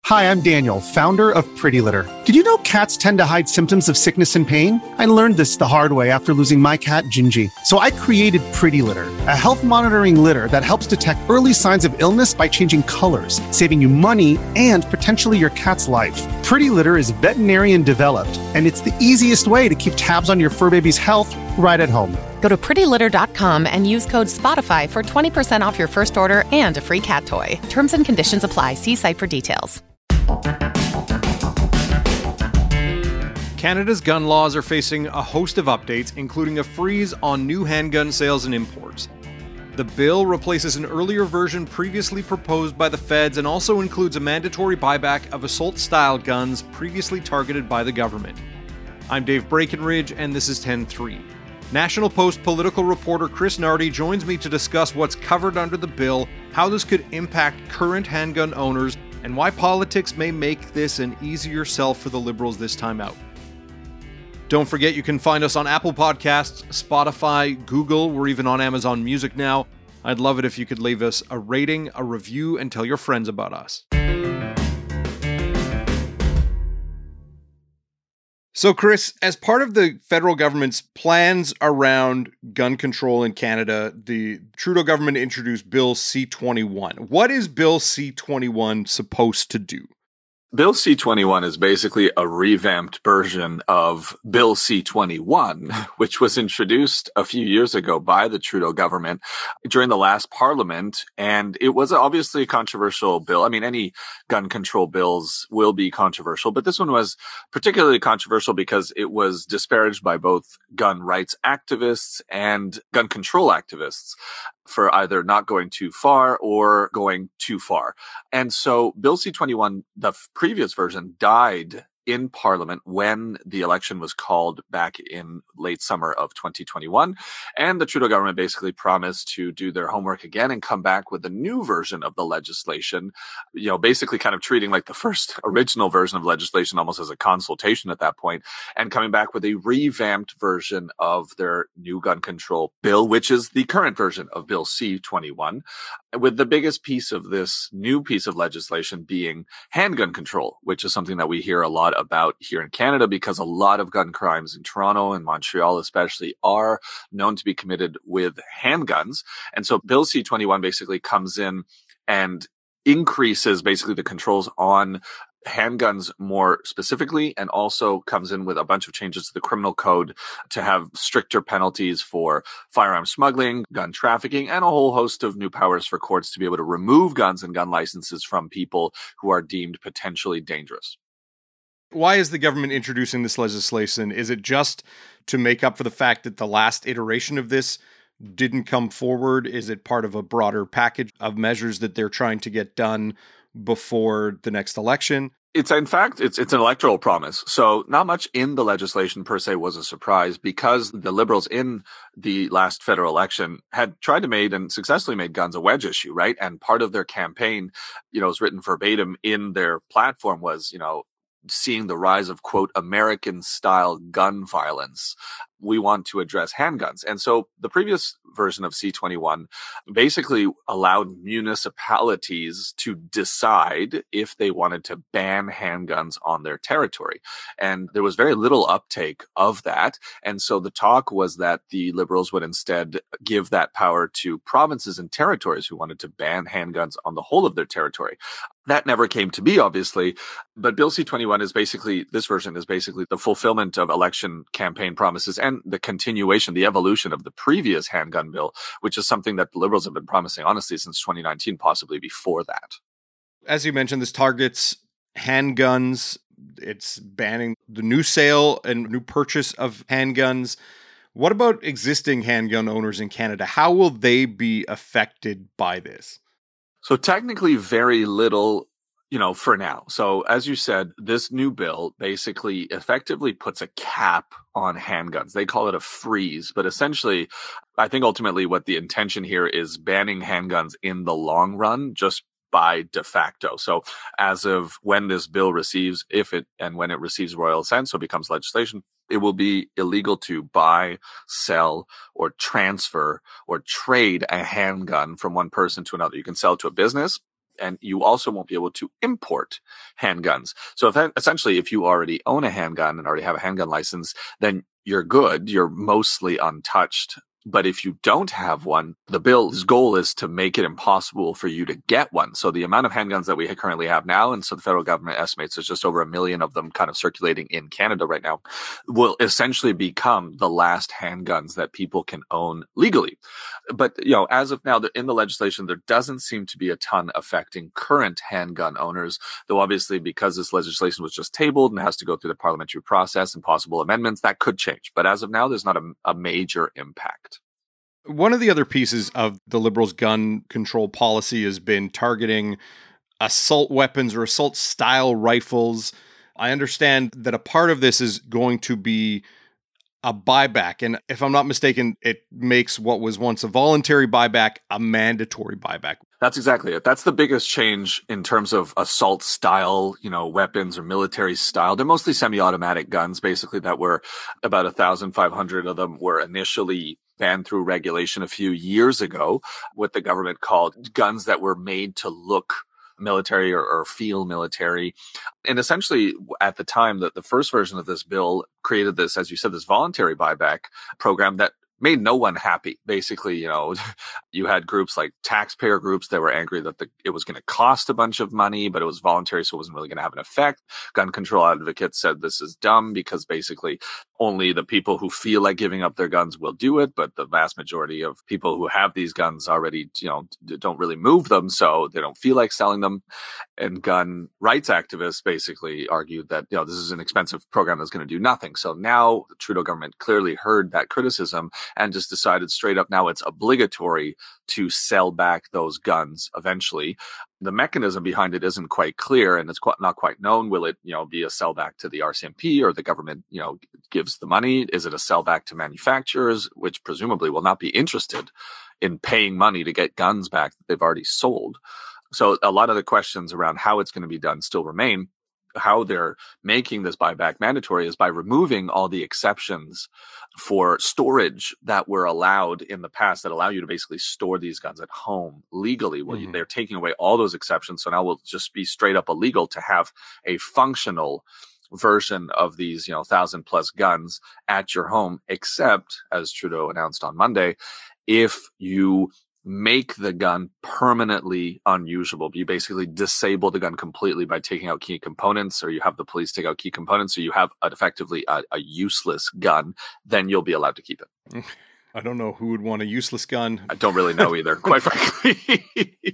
Hi, I'm Daniel, founder of Pretty Litter. Did you know cats tend to hide symptoms of sickness and pain? I learned this the hard way after losing my cat, Gingy. So I created Pretty Litter, a health monitoring litter that helps detect early signs of illness by changing colors, saving you money and potentially your cat's life. Pretty Litter is veterinarian developed, and it's the easiest way to keep tabs on your fur baby's health right at home. Go to prettylitter.com and use code SPOTIFY for 20% off your first order and a free cat toy. Terms and conditions apply. See site for details. Canada's gun laws are facing a host of updates, including a freeze on new handgun sales and imports. The bill replaces an earlier version previously proposed by the feds and also includes a mandatory buyback of assault-style guns previously targeted by the government. I'm Dave Breckenridge, and this is 10-3. National Post political reporter Chris Nardi joins me to discuss what's covered under the bill, how this could impact current handgun owners, and why politics may make this an easier sell for the Liberals this time out. Don't forget you can find us on Apple Podcasts, Spotify, Google, we're even on Amazon Music now. I'd love it if you could leave us a rating, a review, and tell your friends about us. So, Chris, as part of the federal government's plans around gun control in Canada, the Trudeau government introduced Bill C-21. What is Bill C-21 supposed to do? Bill C-21 is basically a revamped version of Bill C-21, which was introduced a few years ago by the Trudeau government during the last parliament. And it was obviously a controversial bill. I mean, any gun control bills will be controversial, but this one was particularly controversial because it was disparaged by both gun rights activists and gun control activists for either not going too far or going too far. And so Bill C-21, the previous version, died in Parliament when the election was called back in late summer of 2021. And the Trudeau government basically promised to do their homework again and come back with a new version of the legislation, basically kind of treating like the first original version of legislation almost as a consultation at that point, and coming back with a revamped version of their new gun control bill, which is the current version of Bill C-21, with the biggest piece of this new piece of legislation being handgun control, which is something that we hear a lot about here in Canada because a lot of gun crimes in Toronto and Montreal especially are known to be committed with handguns. And so Bill C-21 basically comes in and increases basically the controls on handguns more specifically, and also comes in with a bunch of changes to the criminal code to have stricter penalties for firearm smuggling, gun trafficking, and a whole host of new powers for courts to be able to remove guns and gun licenses from people who are deemed potentially dangerous. Why is the government introducing this legislation? Is it just to make up for the fact that the last iteration of this didn't come forward? Is it part of a broader package of measures that they're trying to get done before the next election? It's an electoral promise. So not much in the legislation per se was a surprise because the Liberals in the last federal election had tried to make and successfully made guns a wedge issue, right? And part of their campaign, was written verbatim in their platform was, seeing the rise of, quote, American-style gun violence. We want to address handguns. And so the previous version of C-21 basically allowed municipalities to decide if they wanted to ban handguns on their territory. And there was very little uptake of that. And so the talk was that the Liberals would instead give that power to provinces and territories who wanted to ban handguns on the whole of their territory. That never came to be, obviously, but Bill C-21 this version is basically the fulfillment of election campaign promises and the continuation, the evolution of the previous handgun bill, which is something that the Liberals have been promising, honestly, since 2019, possibly before that. As you mentioned, this targets handguns. It's banning the new sale and new purchase of handguns. What about existing handgun owners in Canada? How will they be affected by this? So technically very little, for now. So as you said, this new bill basically effectively puts a cap on handguns. They call it a freeze, but essentially, I think ultimately what the intention here is banning handguns in the long run, just by de facto. So as of when this bill receives, when it receives royal assent, so it becomes legislation, it will be illegal to buy, sell, or transfer or trade a handgun from one person to another. You can sell to a business, And you also won't be able to import handguns. So essentially, if you already own a handgun and already have a handgun license, then you're good. You're mostly untouched. But if you don't have one, the bill's goal is to make it impossible for you to get one. So the amount of handguns that we currently have now, and so the federal government estimates there's just over 1 million of them kind of circulating in Canada right now, will essentially become the last handguns that people can own legally. But, as of now, in the legislation, there doesn't seem to be a ton affecting current handgun owners, though obviously because this legislation was just tabled and has to go through the parliamentary process and possible amendments, that could change. But as of now, there's not a major impact. One of the other pieces of the Liberals' gun control policy has been targeting assault weapons or assault-style rifles. I understand that a part of this is going to be a buyback. And if I'm not mistaken, it makes what was once a voluntary buyback a mandatory buyback. That's exactly it. That's the biggest change in terms of assault style, weapons or military style. They're mostly semi-automatic guns, basically, that were about 1,500 of them were initially banned through regulation a few years ago, what the government called guns that were made to look military or feel military. And essentially, at the time, the first version of this bill created this, as you said, this voluntary buyback program that made no one happy. Basically, you had groups like taxpayer groups that were angry that it was going to cost a bunch of money, but it was voluntary, so it wasn't really going to have an effect. Gun control advocates said this is dumb because basically only the people who feel like giving up their guns will do it, but the vast majority of people who have these guns already, don't really move them, so they don't feel like selling them. And gun rights activists basically argued that, this is an expensive program that's going to do nothing. So now the Trudeau government clearly heard that criticism and just decided straight up now it's obligatory to sell back those guns eventually. The mechanism behind it isn't quite clear and it's not quite known. Will it, be a sellback to the RCMP or the government, gives the money? Is it a sellback to manufacturers, which presumably will not be interested in paying money to get guns back that they've already sold? So a lot of the questions around how it's going to be done still remain. How they're making this buyback mandatory is by removing all the exceptions for storage that were allowed in the past that allow you to basically store these guns at home legally. Well, they're taking away all those exceptions. So now will just be straight up illegal to have a functional version of these, 1,000+ guns at your home, except, as Trudeau announced on Monday, if you make the gun permanently unusable. You basically disable the gun completely by taking out key components, or you have the police take out key components, so you have effectively a useless gun, then you'll be allowed to keep it. I don't know who would want a useless gun. I don't really know either, quite frankly.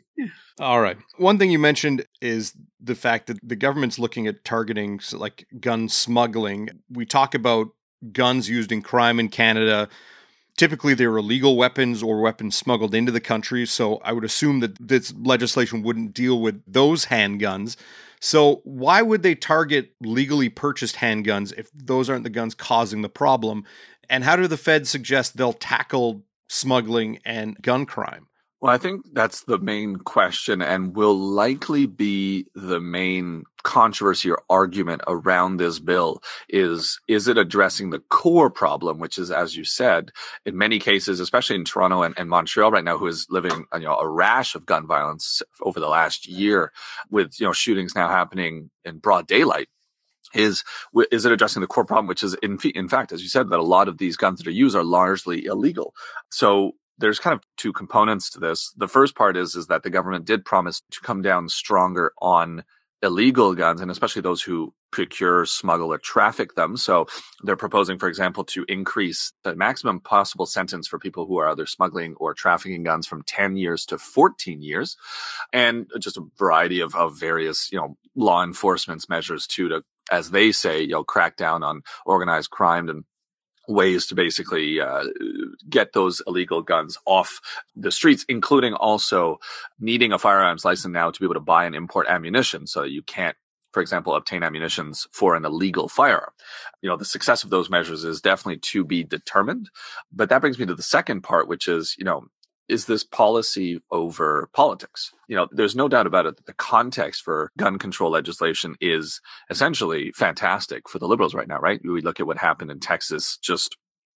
All right. One thing you mentioned is the fact that the government's looking at targeting like gun smuggling. We talk about guns used in crime in Canada. Typically, they're illegal weapons or weapons smuggled into the country, so I would assume that this legislation wouldn't deal with those handguns. So why would they target legally purchased handguns if those aren't the guns causing the problem? And how do the feds suggest they'll tackle smuggling and gun crime? Well, I think that's the main question and will likely be the main controversy or argument around this bill is it addressing the core problem, which is, as you said, in many cases, especially in Toronto and Montreal right now, who is living a rash of gun violence over the last year with shootings now happening in broad daylight. Is it addressing the core problem, which is in fact, as you said, that a lot of these guns that are used are largely illegal. So there's kind of two components to this. The first part is that the government did promise to come down stronger on illegal guns, and especially those who procure, smuggle, or traffic them. So they're proposing, for example, to increase the maximum possible sentence for people who are either smuggling or trafficking guns from 10 years to 14 years. And just a variety of various, law enforcement measures to, as they say, crack down on organized crime and ways to basically get those illegal guns off the streets, including also needing a firearms license now to be able to buy and import ammunition, so that you can't, for example, obtain ammunitions for an illegal firearm. The success of those measures is definitely to be determined. But that brings me to the second part, which is this policy over politics? There's no doubt about it that the context for gun control legislation is essentially fantastic for the Liberals right now, right? We look at what happened in Texas just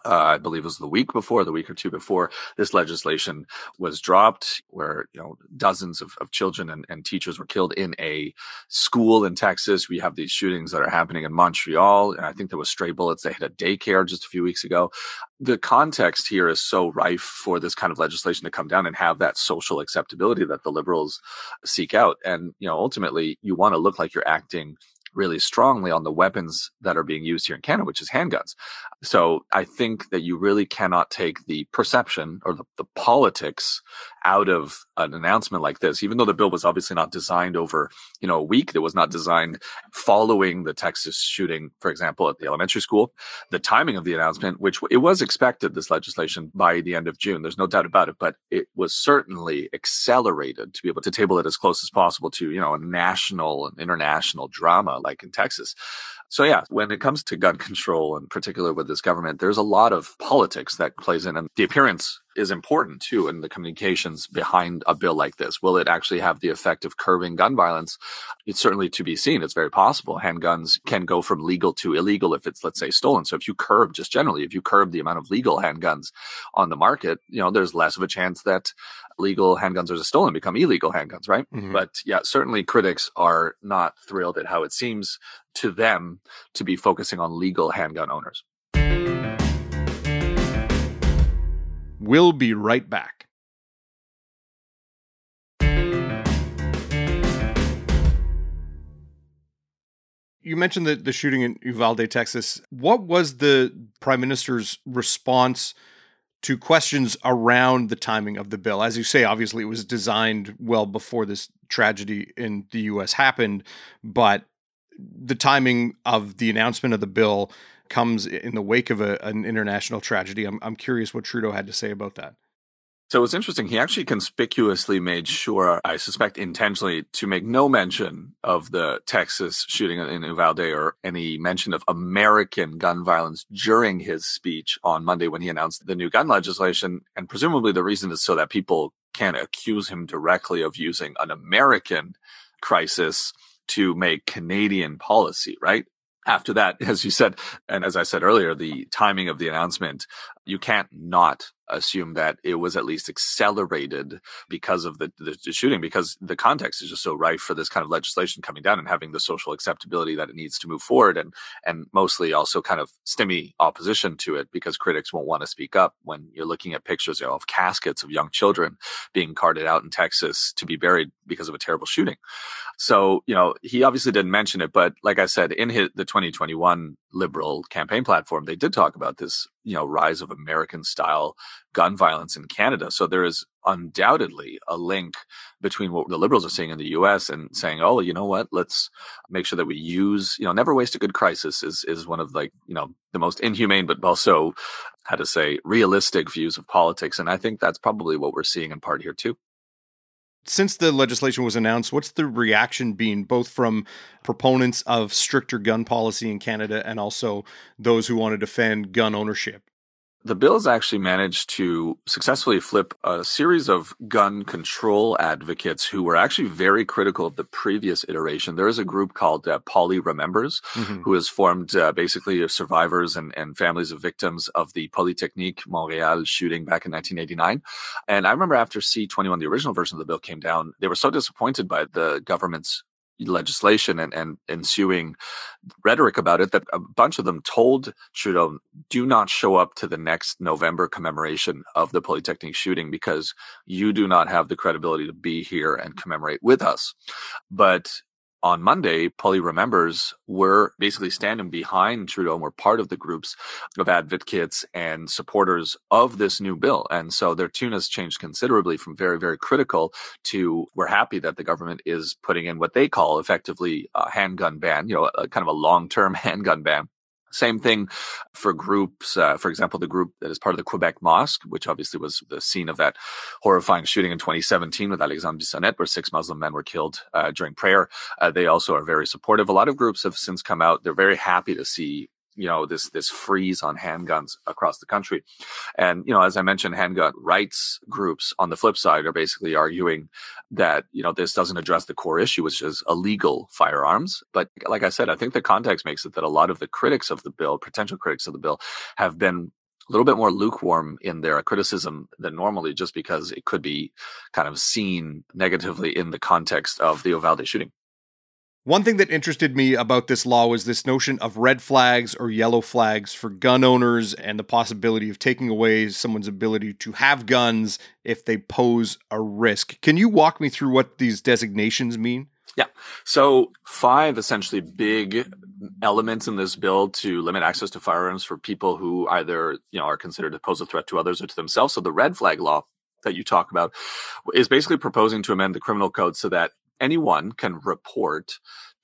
I believe it was the week or two before this legislation was dropped, where, dozens of children and teachers were killed in a school in Texas. We have these shootings that are happening in Montreal. And I think there was stray bullets that hit a daycare just a few weeks ago. The context here is so rife for this kind of legislation to come down and have that social acceptability that the Liberals seek out. And, ultimately you want to look like you're acting really strongly on the weapons that are being used here in Canada, which is handguns. So I think that you really cannot take the perception or the politics out of an announcement like this, even though the bill was obviously not designed over, a week. It was not designed following the Texas shooting, for example, at the elementary school. The timing of the announcement, which it was expected, this legislation, by the end of June, there's no doubt about it, but it was certainly accelerated to be able to table it as close as possible to, a national and international drama like in Texas. So yeah, when it comes to gun control, in particular with this government, there's a lot of politics that plays in, and the appearance is important too in the communications behind a bill like this. Will it actually have the effect of curbing gun violence? It's certainly to be seen. It's very possible. Handguns can go from legal to illegal if it's, let's say, stolen. So if you curb the amount of legal handguns on the market, there's less of a chance that legal handguns that are stolen become illegal handguns, right? Mm-hmm. But yeah, certainly critics are not thrilled at how it seems to them to be focusing on legal handgun owners. We'll be right back. You mentioned the shooting in Uvalde, Texas. What was the Prime Minister's response to questions around the timing of the bill? As you say, obviously it was designed well before this tragedy in the U.S. happened, but the timing of the announcement of the bill comes in the wake of an international tragedy. I'm curious what Trudeau had to say about that. So it's interesting. He actually conspicuously made sure, I suspect intentionally, to make no mention of the Texas shooting in Uvalde or any mention of American gun violence during his speech on Monday when he announced the new gun legislation. And presumably the reason is so that people can't accuse him directly of using an American crisis to make Canadian policy, right? After that, as you said, and as I said earlier, the timing of the announcement, you can't not assume that it was at least accelerated because of the shooting, because the context is just so rife for this kind of legislation coming down and having the social acceptability that it needs to move forward, and mostly also kind of stimmy opposition to it because critics won't want to speak up when you're looking at pictures of caskets of young children being carted out in Texas to be buried because of a terrible shooting. So, he obviously didn't mention it, but like I said, in the 2021 Liberal campaign platform, they did talk about this, rise of American style gun violence in Canada. So there is undoubtedly a link between what the Liberals are seeing in the US and saying, oh, you know what, let's make sure that we use, never waste a good crisis is one of the most inhumane, but also, realistic views of politics. And I think that's probably what we're seeing in part here too. Since the legislation was announced, what's the reaction been both from proponents of stricter gun policy in Canada and also those who want to defend gun ownership? The bill has actually managed to successfully flip a series of gun control advocates who were actually very critical of the previous iteration. There is a group called Poly Remembers, who has formed basically of survivors and families of victims of the Polytechnique Montréal shooting back in 1989. And I remember after C-21, the original version of the bill came down, they were so disappointed by the government's legislation and ensuing rhetoric about it that a bunch of them told Trudeau, do not show up to the next November commemoration of the Polytechnique shooting because you do not have the credibility to be here and commemorate with us. But on Monday, Poly Remembers were basically standing behind Trudeau and were part of the groups of advocates and supporters of this new bill. And so their tune has changed considerably from very, very critical to we're happy that the government is putting in what they call effectively a handgun ban, a kind of a long-term handgun ban. Same thing for groups, for example, the group that is part of the Quebec Mosque, which obviously was the scene of that horrifying shooting in 2017 with Alexandre Bissonnette, where 6 Muslim men were killed during prayer. They also are very supportive. A lot of groups have since come out. They're very happy to see this freeze on handguns across the country. And, as I mentioned, handgun rights groups on the flip side are basically arguing that, this doesn't address the core issue, which is illegal firearms. But like I said, I think the context makes it that a lot of the critics of the bill, potential critics of the bill, have been little bit more lukewarm in their criticism than normally, just because it could be kind of seen negatively in the context of the Uvalde shooting. One thing that interested me about this law was this notion of red flags or yellow flags for gun owners and the possibility of taking away someone's ability to have guns if they pose a risk. Can you walk me through what these designations mean? Yeah. So 5 essentially big elements in this bill to limit access to firearms for people who either, are considered to pose a threat to others or to themselves. So the red flag law that you talk about is basically proposing to amend the criminal code so that anyone can report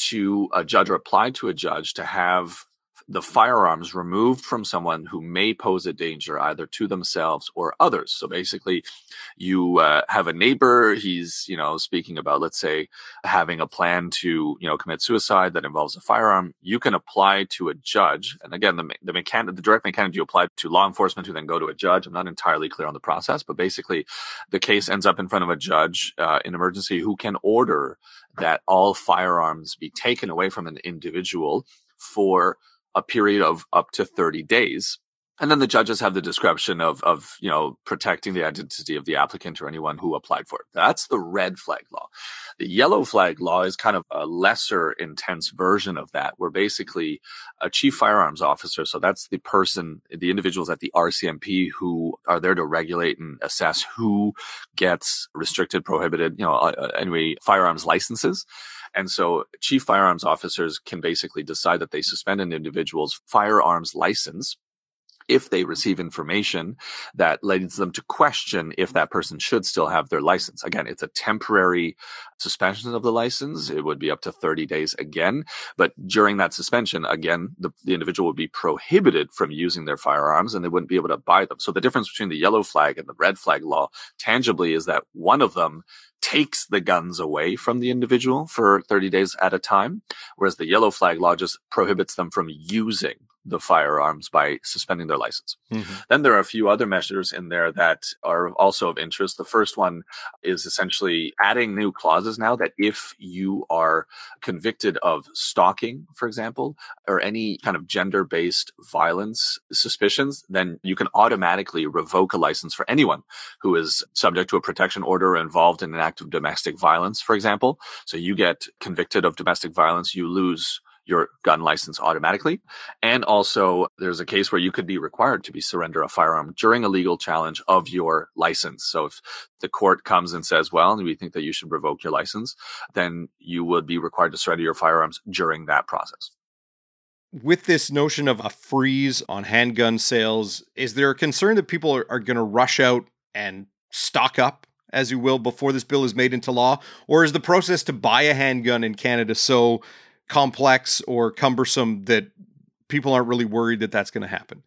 to a judge or apply to a judge to have the firearms removed from someone who may pose a danger either to themselves or others. So basically, you have a neighbor, he's, speaking about, let's say, having a plan to, commit suicide that involves a firearm. You can apply to a judge. And again, the direct mechanic, you apply to law enforcement who then go to a judge. I'm not entirely clear on the process, but basically the case ends up in front of a judge in emergency who can order that all firearms be taken away from an individual for a period of up to 30 days. And then the judges have the discretion of protecting the identity of the applicant or anyone who applied for it. That's the red flag law. The yellow flag law is kind of a lesser intense version of that, where basically a chief firearms officer, so that's the individuals at the RCMP who are there to regulate and assess who gets restricted, prohibited, firearms licenses. And so chief firearms officers can basically decide that they suspend an individual's firearms license if they receive information that leads them to question if that person should still have their license. Again, it's a temporary suspension of the license. It would be up to 30 days again. But during that suspension, again, the individual would be prohibited from using their firearms and they wouldn't be able to buy them. So the difference between the yellow flag and the red flag law tangibly is that one of them takes the guns away from the individual for 30 days at a time, whereas the yellow flag law just prohibits them from using the firearms by suspending their license. Mm-hmm. Then there are a few other measures in there that are also of interest. The first one is essentially adding new clauses now that if you are convicted of stalking, for example, or any kind of gender-based violence suspicions, then you can automatically revoke a license for anyone who is subject to a protection order or involved in an act of domestic violence, for example. So you get convicted of domestic violence, you lose your gun license automatically. And also there's a case where you could be required to surrender a firearm during a legal challenge of your license. So if the court comes and says, well, we think that you should revoke your license, then you would be required to surrender your firearms during that process. With this notion of a freeze on handgun sales, is there a concern that people are going to rush out and stock up, as you will, before this bill is made into law? Or is the process to buy a handgun in Canada so complex or cumbersome that people aren't really worried that that's going to happen?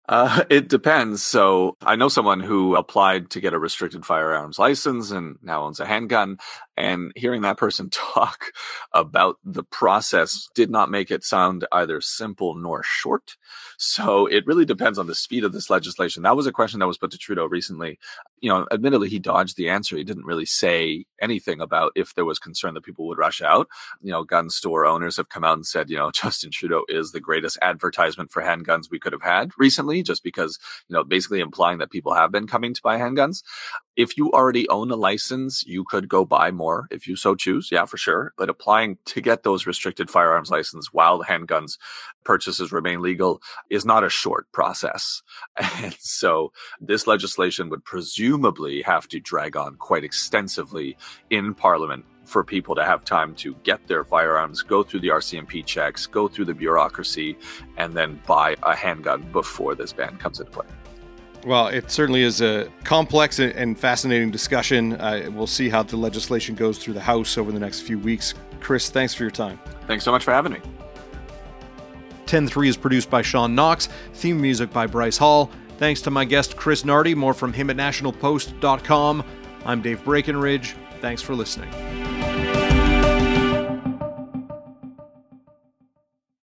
It depends. So I know someone who applied to get a restricted firearms license and now owns a handgun. And hearing that person talk about the process did not make it sound either simple nor short. So it really depends on the speed of this legislation. That was a question that was put to Trudeau recently. Admittedly, he dodged the answer. He didn't really say anything about if there was concern that people would rush out. Gun store owners have come out and said, Justin Trudeau is the greatest advertisement for handguns we could have had recently, just because, basically implying that people have been coming to buy handguns. If you already own a license, you could go buy more if you so choose. Yeah, for sure. But applying to get those restricted firearms license while the handguns purchases remain legal is not a short process. And so this legislation would presumably have to drag on quite extensively in Parliament for people to have time to get their firearms, go through the RCMP checks, go through the bureaucracy, and then buy a handgun before this ban comes into play. Well, it certainly is a complex and fascinating discussion. We'll see how the legislation goes through the House over the next few weeks. Chris, thanks for your time. Thanks so much for having me. 10-3 is produced by Sean Knox. Theme music by Bryce Hall. Thanks to my guest, Chris Nardi. More from him at nationalpost.com. I'm Dave Breckenridge. Thanks for listening.